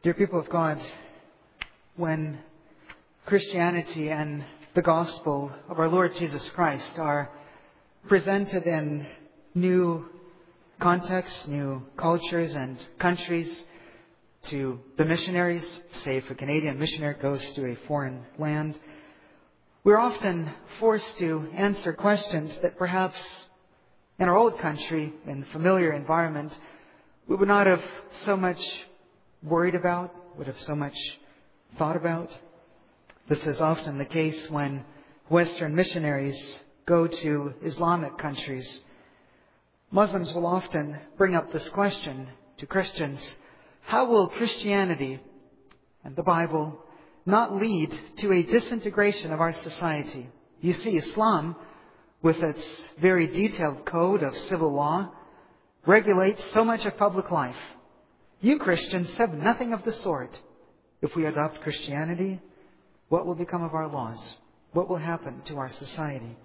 Dear people of God, when Christianity and the gospel of our Lord Jesus Christ are presented in new contexts, new cultures and countries to the missionaries, say if a Canadian missionary goes to a foreign land, we're often forced to answer questions that perhaps in our old country, in familiar environment, we would not have so much worried about, would have so much thought about. This is often the case when Western missionaries go to Islamic countries. Muslims will often bring up this question to Christians: how will Christianity and the Bible not lead to a disintegration of our society? You see, Islam, with its very detailed code of civil law, regulates so much of public life. You Christians have nothing of the sort. If we adopt Christianity, what will become of our laws? What will happen to our society?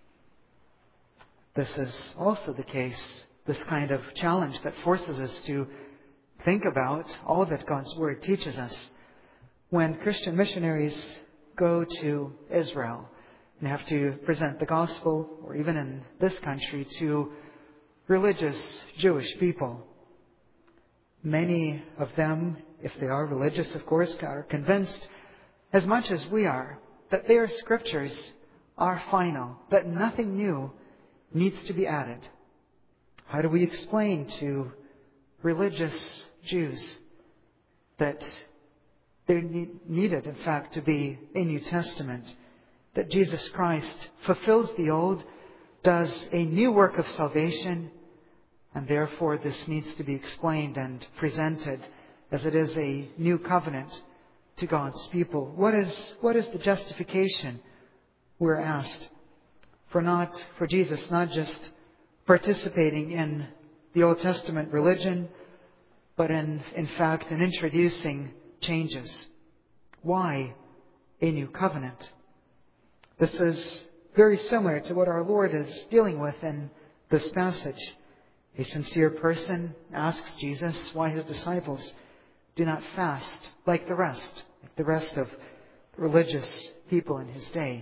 This is also the case, this kind of challenge that forces us to think about all that God's Word teaches us. When Christian missionaries go to Israel and have to present the gospel, or even in this country, to religious Jewish people, many of them, if they are religious, of course, are convinced, as much as we are, that their scriptures are final, that nothing new needs to be added. How do we explain to religious Jews that there needed, in fact, to be a New Testament, that Jesus Christ fulfills the old, does a new work of salvation, and therefore this needs to be explained and presented as it is a new covenant to God's people? What is the justification, we're asked, for Jesus not just participating in the Old Testament religion, but in fact in introducing changes? Why a new covenant? This is very similar to what our Lord is dealing with in this passage. A sincere person asks Jesus why his disciples do not fast like the rest of religious people in his day.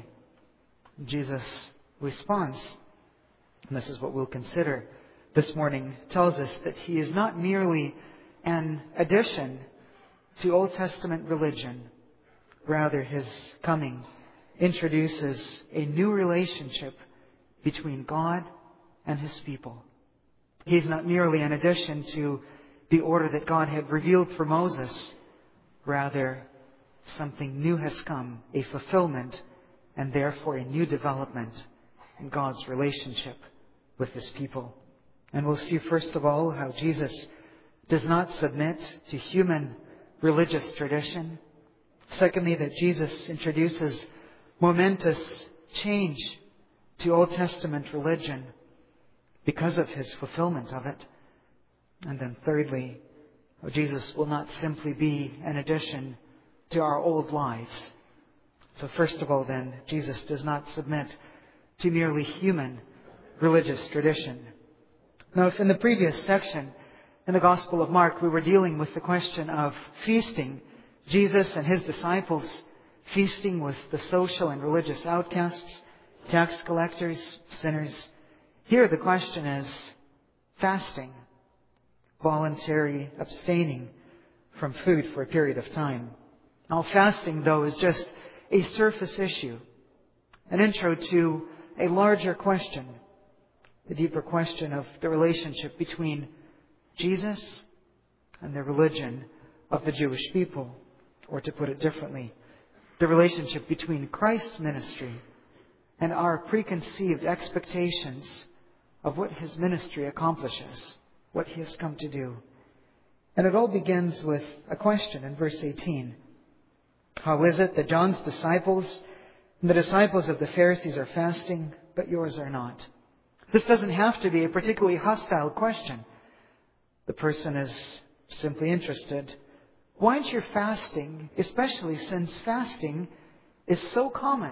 Jesus responds, and this is what we'll consider this morning, tells us that he is not merely an addition to Old Testament religion. Rather, his coming introduces a new relationship between God and his people. He's not merely an addition to the order that God had revealed for Moses. Rather, something new has come, a fulfillment, and therefore a new development in God's relationship with his people. And we'll see, first of all, how Jesus does not submit to human religious tradition. Secondly, that Jesus introduces momentous change to Old Testament religion because of his fulfillment of it. And then thirdly, Jesus will not simply be an addition to our old lives. So first of all then, Jesus does not submit to merely human religious tradition. Now, if in the previous section in the Gospel of Mark we were dealing with the question of feasting, Jesus and his disciples feasting with the social and religious outcasts, tax collectors, sinners, here the question is fasting, voluntary abstaining from food for a period of time. Now, fasting, though, is just a surface issue, an intro to a larger question, the deeper question of the relationship between Jesus and the religion of the Jewish people. Or to put it differently, the relationship between Christ's ministry and our preconceived expectations of what his ministry accomplishes, what he has come to do. And it all begins with a question in verse 18. How is it that John's disciples and the disciples of the Pharisees are fasting, but yours are not? This doesn't have to be a particularly hostile question. The person is simply interested. Why aren't you fasting, especially since fasting is so common?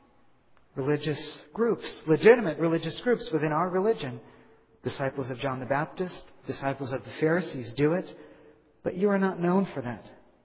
Religious groups, legitimate religious groups within our religion, disciples of John the Baptist, disciples of the Pharisees do it, but you are not known for that.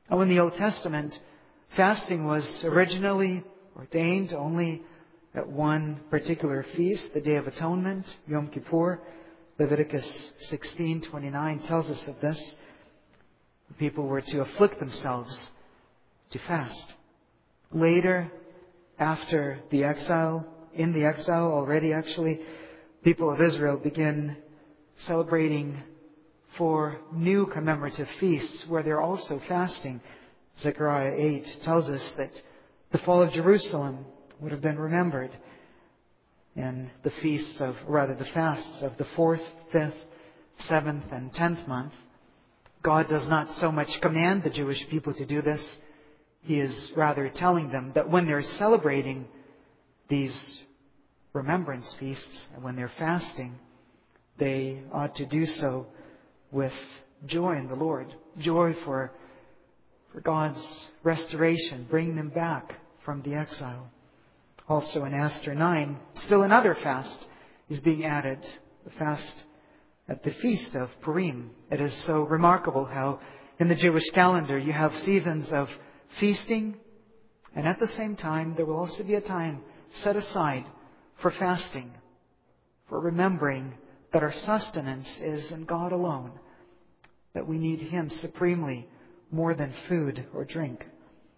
Now, in the Old Testament, fasting was originally ordained only at one particular feast, the Day of Atonement, Yom Kippur. Leviticus 16:29 tells us of this. The people were to afflict themselves to fast. Later, after the exile, in the exile already actually, people of Israel begin celebrating for new commemorative feasts where they're also fasting. Zechariah 8 tells us that the fall of Jerusalem would have been remembered in the fasts of the 4th, 5th, 7th, and 10th month. God does not so much command the Jewish people to do this. He is rather telling them that when they're celebrating these remembrance feasts and when they're fasting, they ought to do so with joy in the Lord. Joy for God's restoration, bringing them back from the exile. Also in Esther 9, still another fast is being added, the fast at the Feast of Purim. It is so remarkable how in the Jewish calendar you have seasons of feasting, and at the same time there will also be a time set aside for fasting, for remembering that our sustenance is in God alone, that we need Him supremely more than food or drink.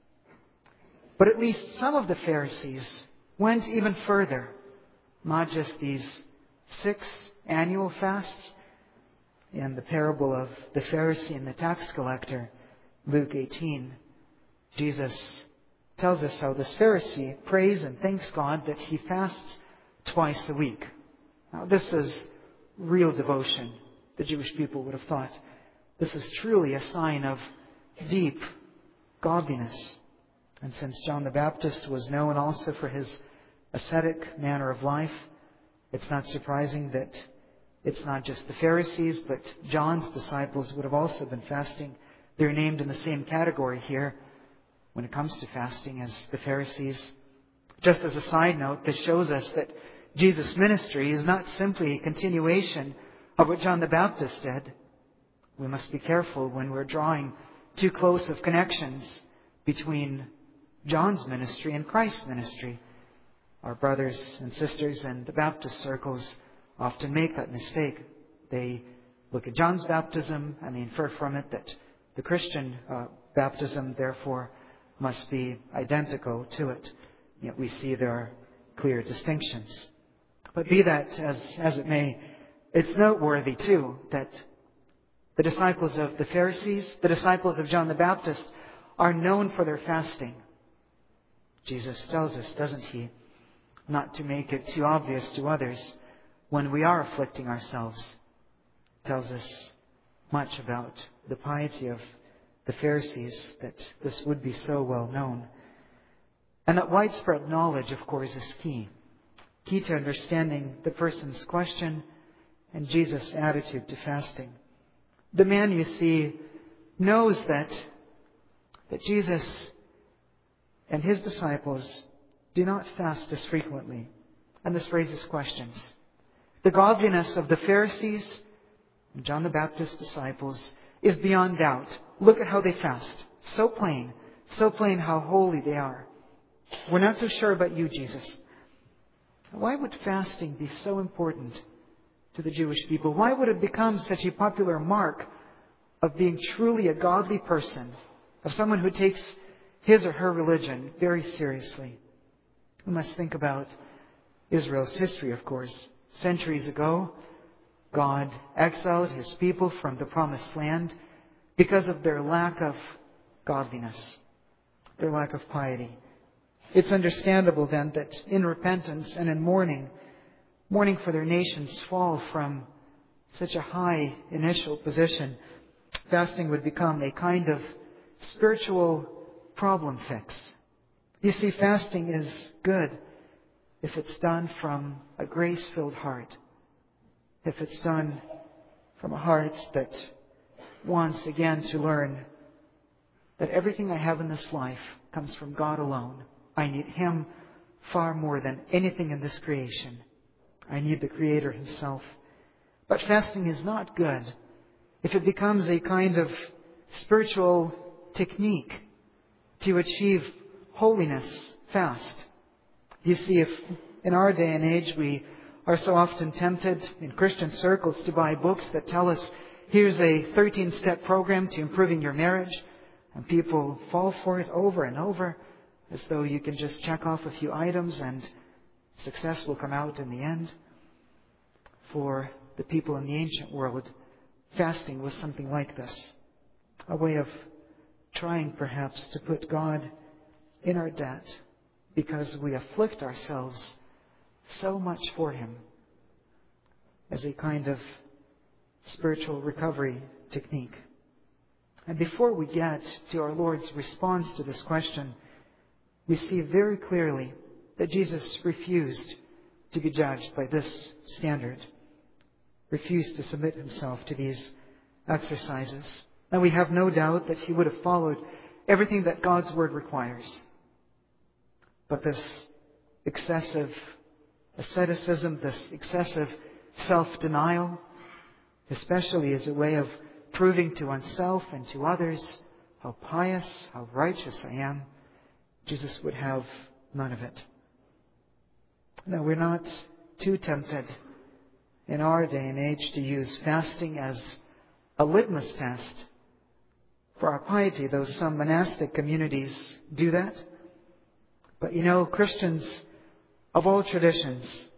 But at least some of the Pharisees went even further, not just these 6 annual fasts. In the parable of the Pharisee and the tax collector, Luke 18, Jesus tells us how this Pharisee prays and thanks God that he fasts twice a week. Now, this is real devotion, the Jewish people would have thought. This is truly a sign of deep godliness. And since John the Baptist was known also for his ascetic manner of life, it's not surprising that it's not just the Pharisees, but John's disciples would have also been fasting. They're named in the same category here when it comes to fasting as the Pharisees. Just as a side note, this shows us that Jesus' ministry is not simply a continuation of what John the Baptist did. We must be careful when we're drawing too close of connections between John's ministry and Christ's ministry. Our brothers and sisters in the Baptist circles often make that mistake. They look at John's baptism and they infer from it that the Christian baptism, therefore, must be identical to it. Yet we see there are clear distinctions. But be that as it may, it's noteworthy too that the disciples of the Pharisees, the disciples of John the Baptist, are known for their fasting. Jesus tells us, doesn't He, not to make it too obvious to others when we are afflicting ourselves. Tells us much about the piety of the Pharisees, that this would be so well known. And that widespread knowledge, of course, is key. Key to understanding the person's question and Jesus' attitude to fasting. The man, you see, knows that Jesus and His disciples do not fast as frequently. And this raises questions. The godliness of the Pharisees and John the Baptist's disciples is beyond doubt. Look at how they fast. So plain how holy they are. We're not so sure about you, Jesus. Why would fasting be so important to the Jewish people? Why would it become such a popular mark of being truly a godly person, of someone who takes his or her religion very seriously? We must think about Israel's history, of course. Centuries ago, God exiled His people from the promised land because of their lack of godliness, their lack of piety. It's understandable then that in repentance and in mourning for their nation's fall from such a high initial position, fasting would become a kind of spiritual problem fix. You see, fasting is good if it's done from a grace-filled heart. If it's done from a heart that wants again to learn that everything I have in this life comes from God alone. I need Him far more than anything in this creation. I need the Creator Himself. But fasting is not good if it becomes a kind of spiritual technique to achieve holiness fast. You see, if in our day and age we are so often tempted in Christian circles to buy books that tell us, here's a 13-step program to improving your marriage, and people fall for it over and over as though you can just check off a few items and success will come out in the end. For the people in the ancient world, fasting was something like this, a way of trying perhaps to put God in our debt because we afflict ourselves so much for Him, as a kind of spiritual recovery technique. And before we get to our Lord's response to this question, we see very clearly that Jesus refused to be judged by this standard, refused to submit Himself to these exercises. And we have no doubt that He would have followed everything that God's Word requires. But this excessive asceticism, this excessive self-denial, especially as a way of proving to oneself and to others how pious, how righteous I am, Jesus would have none of it. Now, we're not too tempted in our day and age to use fasting as a litmus test for our piety, though some monastic communities do that. But Christians of all traditions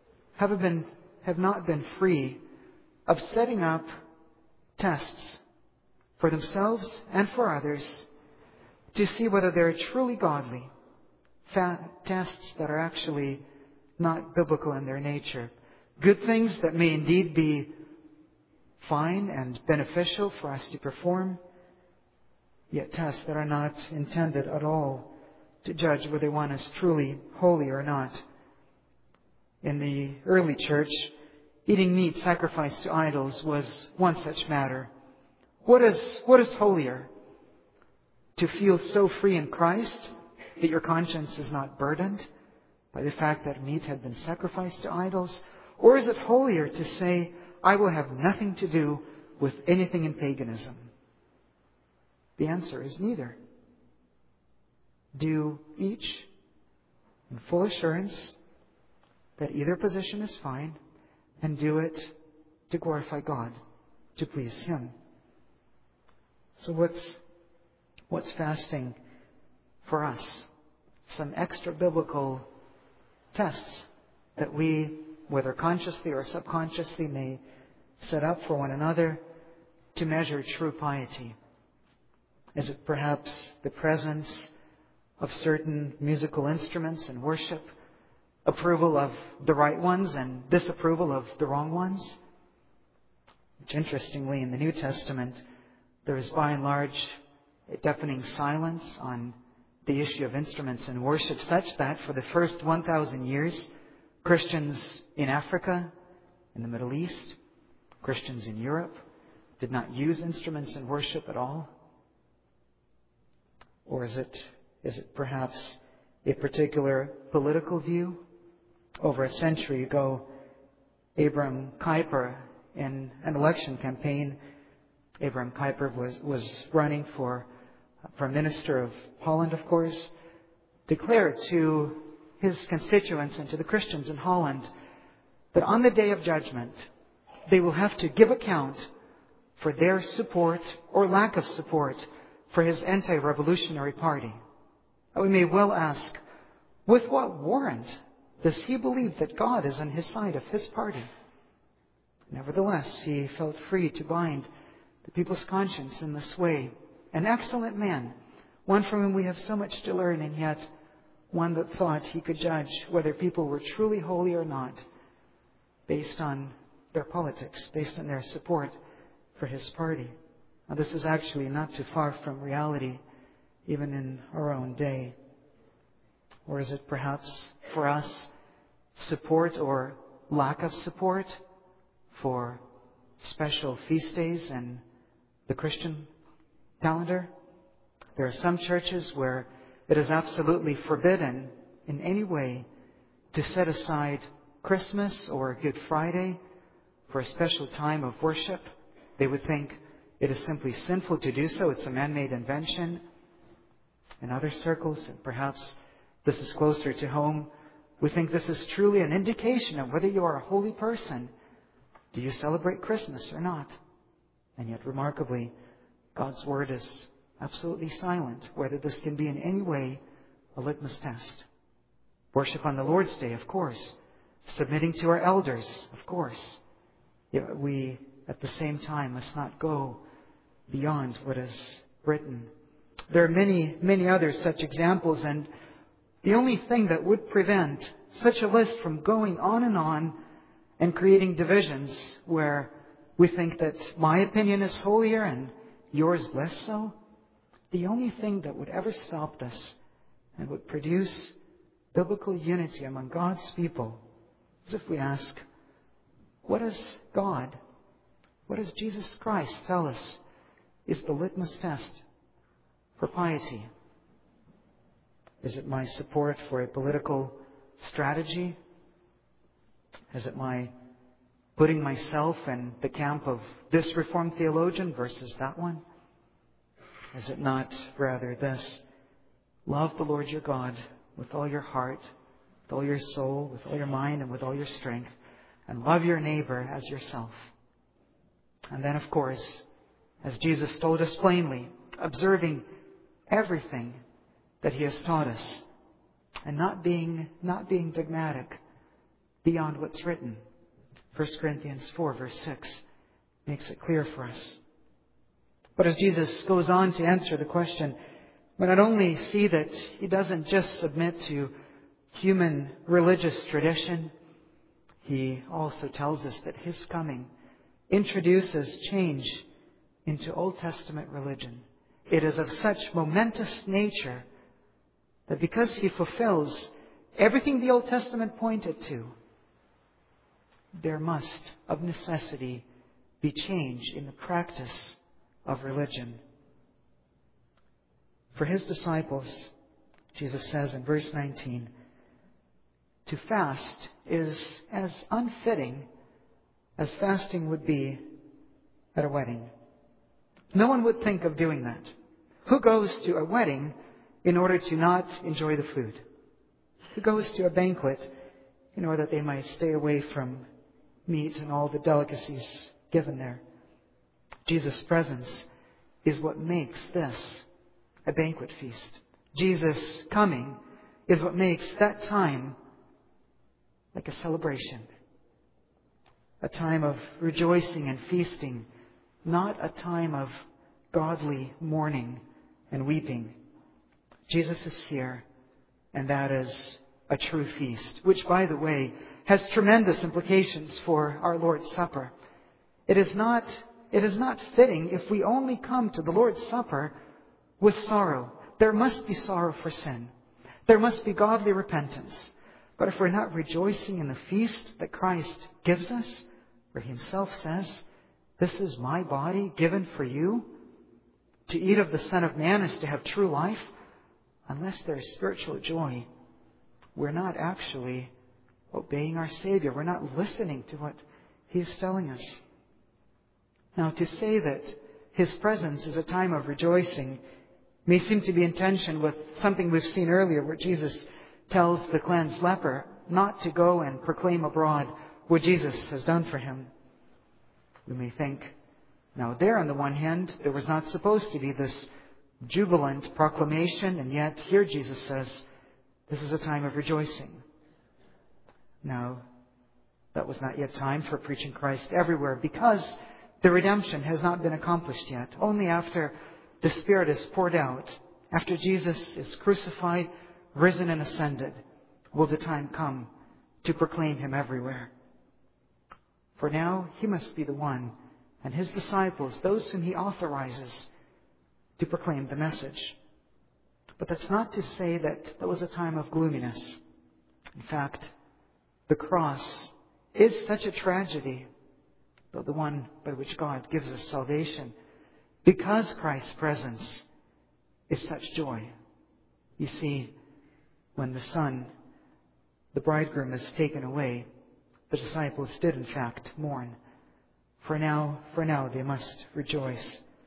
have not been free of setting up tests for themselves and for others to see whether they're truly godly. Tests that are actually not biblical in their nature. Good things that may indeed be fine and beneficial for us to perform, yet tests that are not intended at all to judge whether one is truly holy or not. In the early church, eating meat sacrificed to idols was one such matter. What is holier? To feel so free in Christ that your conscience is not burdened by the fact that meat had been sacrificed to idols? Or is it holier to say, I will have nothing to do with anything in paganism? The answer is neither. Do each in full assurance that either position is fine, and do it to glorify God, to please Him. So what's fasting for us? Some extra biblical tests that we, whether consciously or subconsciously, may set up for one another to measure true piety. Is it perhaps the presence of certain musical instruments in worship, approval of the right ones and disapproval of the wrong ones? Which, interestingly, in the New Testament, there is by and large a deafening silence on the issue of instruments in worship, such that for the first 1,000 years, Christians in Africa, in the Middle East, Christians in Europe, did not use instruments in worship at all? Or is it perhaps a particular political view? Over a century ago, Abraham Kuyper, in an election campaign, Abraham Kuyper was running for Prime Minister of Holland, of course, declared to his constituents and to the Christians in Holland that on the day of judgment, they will have to give account for their support or lack of support for his anti-revolutionary party. And we may well ask, with what warrant does he believe that God is on his side of his party? Nevertheless, he felt free to bind the people's conscience in this way. An excellent man, one from whom we have so much to learn, and yet one that thought he could judge whether people were truly holy or not based on their politics, based on their support for his party. Now, this is actually not too far from reality, even in our own day. Or is it perhaps for us support or lack of support for special feast days in the Christian calendar? There are some churches where it is absolutely forbidden in any way to set aside Christmas or Good Friday for a special time of worship. They would think it is simply sinful to do so. It's a man-made invention. In other circles, and perhaps this is closer to home, we think this is truly an indication of whether you are a holy person. Do you celebrate Christmas or not? And yet, remarkably, God's Word is absolutely silent whether this can be in any way a litmus test. Worship on the Lord's Day, of course. Submitting to our elders, of course. Yet we, at the same time, must not go beyond what is written. There are many, many other such examples, and the only thing that would prevent such a list from going on and creating divisions where we think that my opinion is holier and yours less so, the only thing that would ever stop this and would produce biblical unity among God's people is if we ask, what does God, what does Jesus Christ tell us is the litmus test for piety? Is it my support for a political strategy? Is it my putting myself in the camp of this Reformed theologian versus that one? Is it not rather this? Love the Lord your God with all your heart, with all your soul, with all your mind, and with all your strength, and love your neighbor as yourself. And then, of course, as Jesus told us plainly, observing everything that He has taught us, and not being dogmatic beyond what's written. 1 Corinthians 4 verse 6 makes it clear for us. But as Jesus goes on to answer the question, we not only see that He doesn't just submit to human religious tradition, He also tells us that His coming introduces change into Old Testament religion. It is of such momentous nature that because He fulfills everything the Old Testament pointed to, there must, of necessity, be change in the practice of religion. For His disciples, Jesus says in verse 19, to fast is as unfitting as fasting would be at a wedding. No one would think of doing that. Who goes to a wedding in order to not enjoy the food? Who goes to a banquet in order that they might stay away from meat and all the delicacies given there? Jesus' presence is what makes this a banquet feast. Jesus' coming is what makes that time like a celebration. A time of rejoicing and feasting, not a time of godly mourning and weeping. Jesus is here, and that is a true feast, which, by the way, has tremendous implications for our Lord's Supper. It is not fitting if we only come to the Lord's Supper with sorrow. There must be sorrow for sin. There must be godly repentance. But if we're not rejoicing in the feast that Christ gives us, where He Himself says, "This is my body given for you," to eat of the Son of Man is to have true life, unless there is spiritual joy, we're not actually obeying our Savior. We're not listening to what He is telling us. Now, to say that His presence is a time of rejoicing may seem to be in tension with something we've seen earlier, where Jesus tells the cleansed leper not to go and proclaim abroad what Jesus has done for him. We may think, now there on the one hand, there was not supposed to be this jubilant proclamation, and yet here Jesus says, this is a time of rejoicing. Now, that was not yet time for preaching Christ everywhere, because the redemption has not been accomplished yet. Only after the Spirit is poured out, after Jesus is crucified, risen and ascended, will the time come to proclaim Him everywhere. For now, He must be the one, and His disciples, those whom He authorizes to proclaim the message. But that's not to say that was a time of gloominess. In fact, the cross is such a tragedy, though the one by which God gives us salvation, because Christ's presence is such joy. You see, when the Son, the bridegroom, is taken away, the disciples did in fact mourn. For now they must rejoice.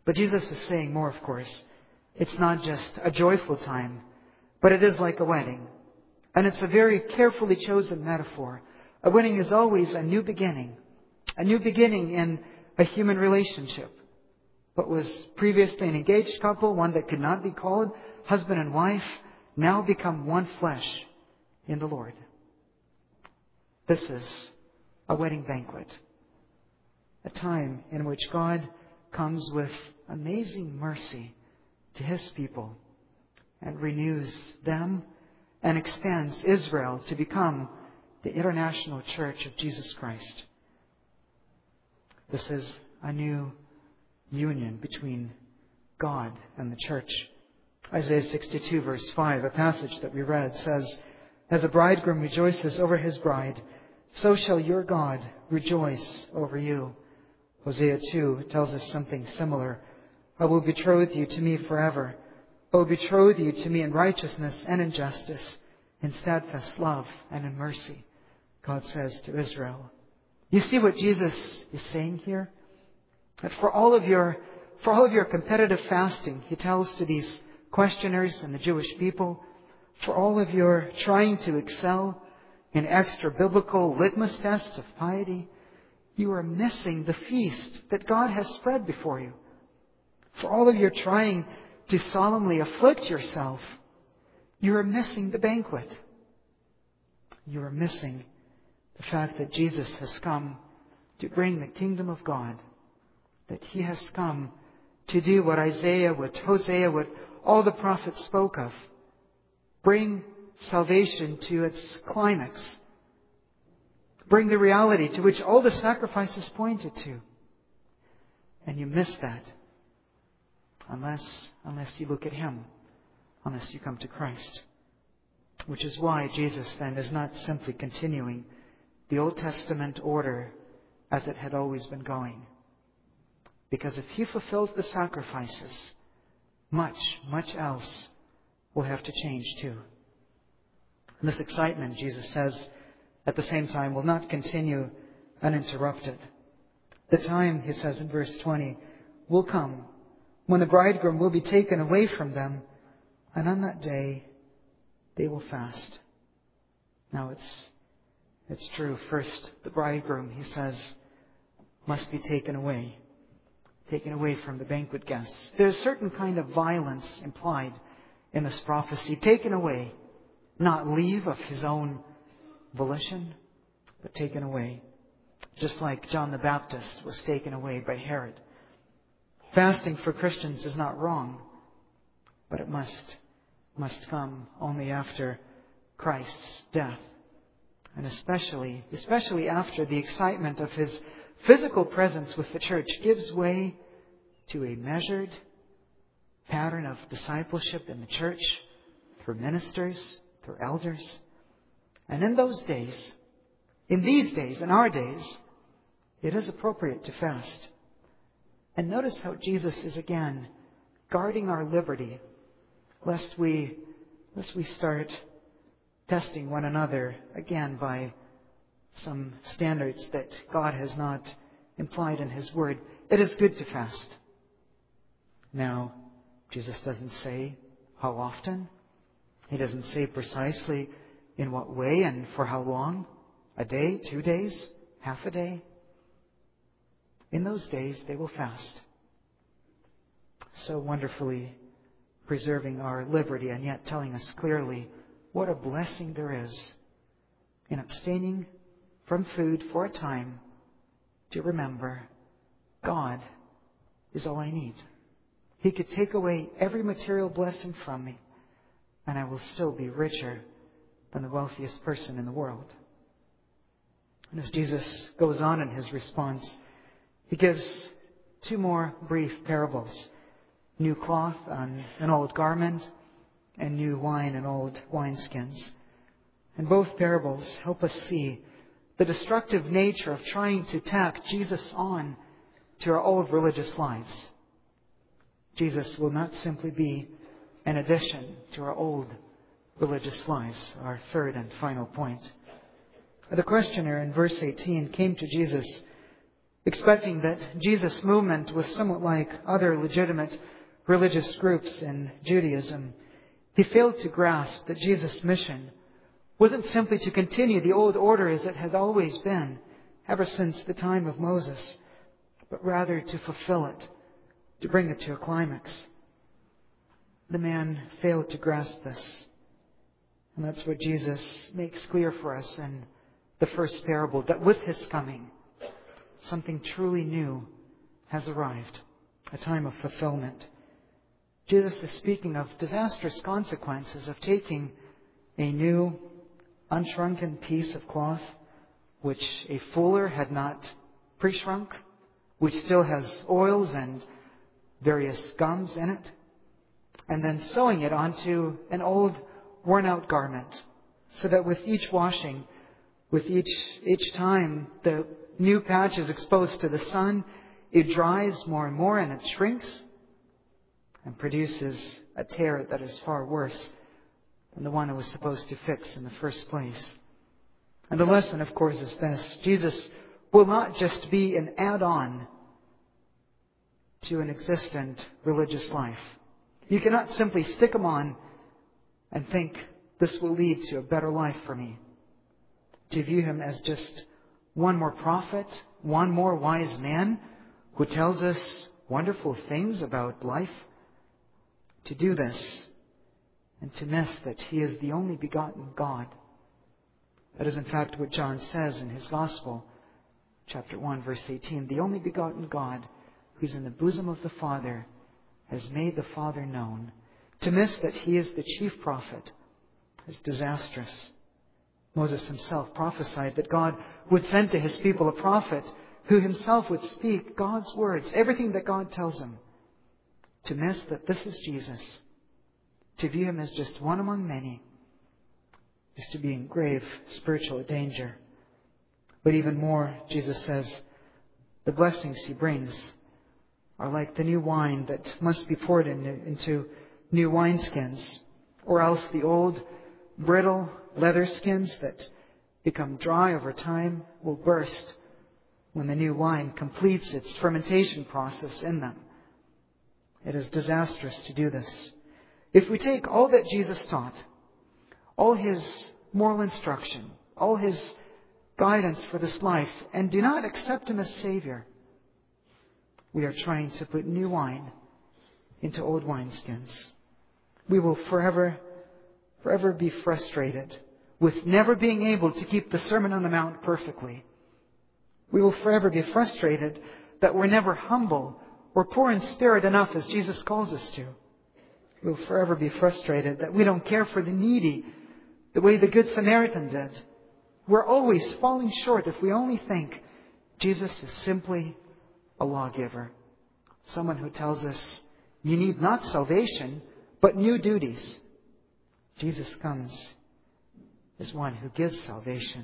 But Jesus is saying more, of course. It's not just a joyful time, but it is like a wedding. And it's a very carefully chosen metaphor. A wedding is always a new beginning in a human relationship. What was previously an engaged couple, one that could not be called husband and wife, now become one flesh in the Lord. This is a wedding banquet. A time in which God comes with amazing mercy to His people and renews them and expands Israel to become the international church of Jesus Christ. This is a new union between God and the church. Isaiah 62 verse 5, a passage that we read, says, "As a bridegroom rejoices over his bride, so shall your God rejoice over you." Hosea 2 tells us something similar. "I will betroth you to me forever. I will betroth you to me in righteousness and in justice, in steadfast love and in mercy," God says to Israel. You see what Jesus is saying here? That for all of your competitive fasting, He tells to these questioners and the Jewish people, for all of your trying to excel in extra biblical litmus tests of piety, you are missing the feast that God has spread before you. For all of your trying to solemnly afflict yourself, you are missing the banquet. You are missing the fact that Jesus has come to bring the kingdom of God, that He has come to do what Hosea, what all the prophets spoke of. Bring salvation to its climax. Bring the reality to which all the sacrifices pointed to. And you miss that unless you look at Him, unless you come to Christ. Which is why Jesus then is not simply continuing the Old Testament order as it had always been going. Because if He fulfills the sacrifices, much else will have to change too. And this excitement, Jesus says, at the same time, will not continue uninterrupted. The time, He says in verse 20, will come when the bridegroom will be taken away from them, and on that day they will fast. Now it's true. First, the bridegroom, He says, must be taken away from the banquet guests. There's a certain kind of violence implied in this prophecy. Taken away, not leave of His own volition, but taken away. Just like John the Baptist was taken away by Herod. Fasting for Christians is not wrong, but it must come only after Christ's death. And especially after the excitement of His physical presence with the church gives way to a measured pattern of discipleship in the church, through ministers, through elders. And in those days, in these days, in our days, it is appropriate to fast. And notice how Jesus is again guarding our liberty, lest we start testing one another again by some standards that God has not implied in His Word. It is good to fast. Now, Jesus doesn't say how often. He doesn't say precisely in what way and for how long. A day, 2 days, half a day. In those days, they will fast. So wonderfully preserving our liberty and yet telling us clearly what a blessing there is in abstaining from food for a time to remember God is all I need. He could take away every material blessing from me, and I will still be richer than the wealthiest person in the world. And as Jesus goes on in His response, He gives 2 more brief parables. New cloth on an old garment, and new wine in old wineskins. And both parables help us see the destructive nature of trying to tack Jesus on to our old religious lives. Jesus will not simply be an addition to our old religious lives, our third and final point. The questioner in verse 18 came to Jesus expecting that Jesus' movement was somewhat like other legitimate religious groups in Judaism, he failed to grasp that Jesus' mission wasn't simply to continue the old order as it had always been ever since the time of Moses, but rather to fulfill it, to bring it to a climax. The man failed to grasp this. And that's what Jesus makes clear for us in the first parable, that with His coming, something truly new has arrived, a time of fulfillment. Jesus is speaking of disastrous consequences of taking a new, unshrunken piece of cloth, which a fuller had not pre-shrunk, which still has oils and various gums in it, and then sewing it onto an old, worn-out garment, so that with each washing, with each time the new patch is exposed to the sun, it dries more and more and it shrinks and produces a tear that is far worse than the one it was supposed to fix in the first place. And the lesson, of course, is this: Jesus will not just be an add-on to an existent religious life. You cannot simply stick Him on and think, this will lead to a better life for me. To view Him as just one more prophet, one more wise man who tells us wonderful things about life. To do this and to miss that He is the only begotten God. That is in fact what John says in his Gospel, chapter 1, verse 18. The only begotten God, who is in the bosom of the Father, has made the Father known. To miss that He is the chief prophet is disastrous. Moses himself prophesied that God would send to His people a prophet who himself would speak God's words, everything that God tells him. To miss that this is Jesus, to view Him as just one among many, is to be in grave spiritual danger. But even more, Jesus says, the blessings He brings are like the new wine that must be poured into new wineskins, or else the old, brittle leather skins that become dry over time will burst when the new wine completes its fermentation process in them. It is disastrous to do this. If we take all that Jesus taught, all His moral instruction, all His guidance for this life, and do not accept Him as Savior, we are trying to put new wine into old wineskins. We will forever be frustrated with never being able to keep the Sermon on the Mount perfectly. We will forever be frustrated that we're never humble or poor in spirit enough as Jesus calls us to. We'll forever be frustrated that we don't care for the needy the way the Good Samaritan did. We're always falling short if we only think Jesus is simply a lawgiver. Someone who tells us you need not salvation, but new duties. Jesus comes as one who gives salvation.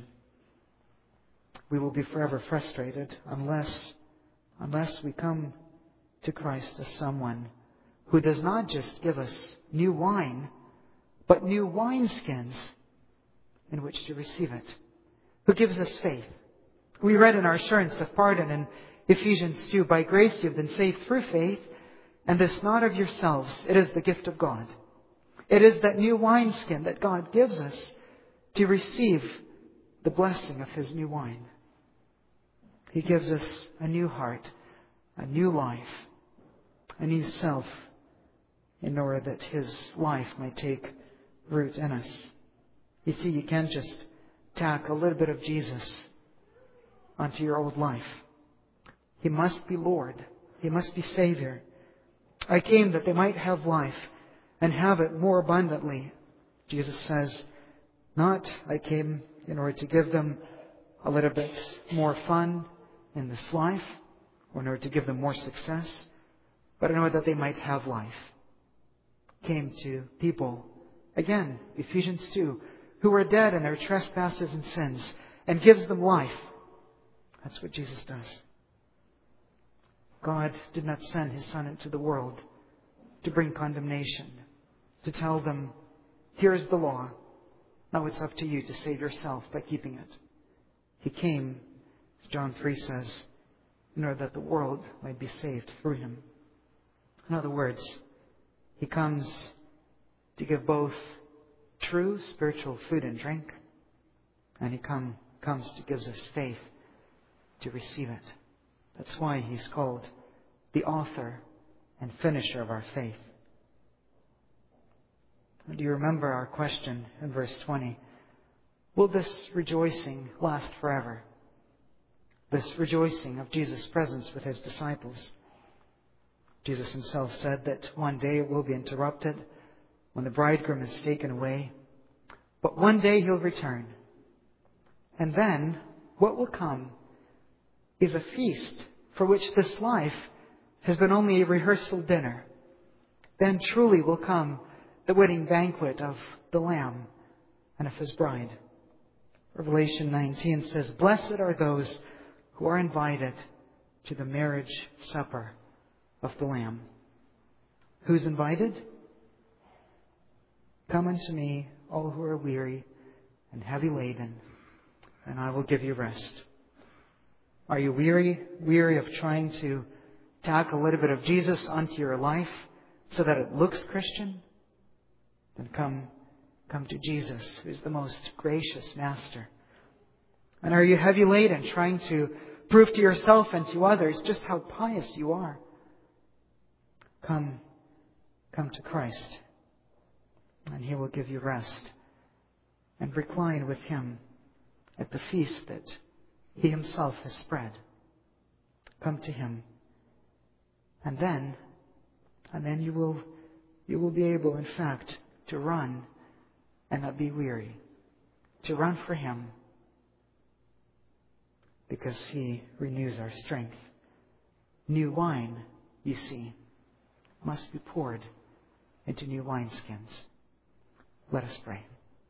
We will be forever frustrated unless we come to Christ as someone who does not just give us new wine, but new wineskins in which to receive it. Who gives us faith. We read in our assurance of pardon in Ephesians 2, by grace you have been saved through faith, and this not of yourselves. It is the gift of God. It is that new wineskin that God gives us to receive the blessing of His new wine. He gives us a new heart, a new life, a new self, in order that His life might take root in us. You see, you can't just tack a little bit of Jesus onto your old life. He must be Lord. He must be Savior. I came that they might have life and have it more abundantly. Jesus says, not I came in order to give them a little bit more fun in this life, or in order to give them more success, but in order that they might have life. Came to people, again, Ephesians 2, who were dead in their trespasses and sins, and gives them life. That's what Jesus does. God did not send His Son into the world to bring condemnation, to tell them, here's the law. Now it's up to you to save yourself by keeping it. He came, as John 3 says, in order that the world might be saved through him. In other words, he comes to give both true spiritual food and drink, and he comes to give us faith to receive it. That's why he's called the author and finisher of our faith. Do you remember our question in verse 20? Will this rejoicing last forever? This rejoicing of Jesus' presence with his disciples. Jesus himself said that one day it will be interrupted when the bridegroom is taken away. But one day he'll return. And then what will come is a feast for which this life has been only a rehearsal dinner. Then truly will come the wedding banquet of the Lamb and of his bride. Revelation 19 says, "Blessed are those who are invited to the marriage supper of the Lamb." Who's invited? "Come unto me, all who are weary and heavy laden, and I will give you rest." Are you weary of trying to tack a little bit of Jesus onto your life so that it looks Christian? Then come to Jesus, who is the most gracious Master. And are you heavy laden, trying to prove to yourself and to others just how pious you are? Come to Christ, and he will give you rest, and recline with him at the feast that he himself has spread. Come to him, and then you will be able, in fact, to run and not be weary, to run for him, because he renews our strength. New wine, you see, must be poured into new wineskins. Let us pray.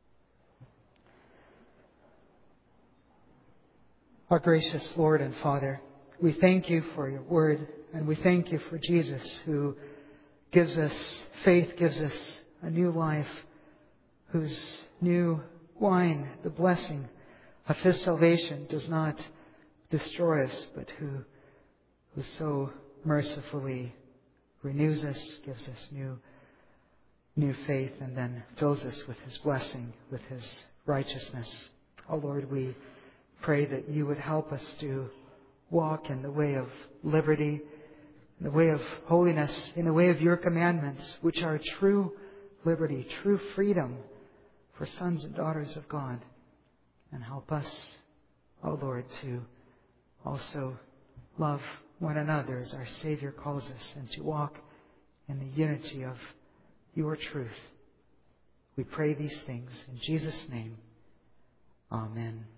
Our gracious Lord and Father, we thank you for your word, and we thank you for Jesus, who gives us faith, gives us a new life, whose new wine, the blessing of his salvation, does not destroy us, but who so mercifully renews us, gives us new faith, and then fills us with his blessing, with his righteousness. Oh Lord, we pray that you would help us to walk in the way of liberty, in the way of holiness, in the way of your commandments, which are true liberty, true freedom for sons and daughters of God. And help us, oh Lord, to also love one another as our Savior calls us, and to walk in the unity of your truth. We pray these things in Jesus' name. Amen.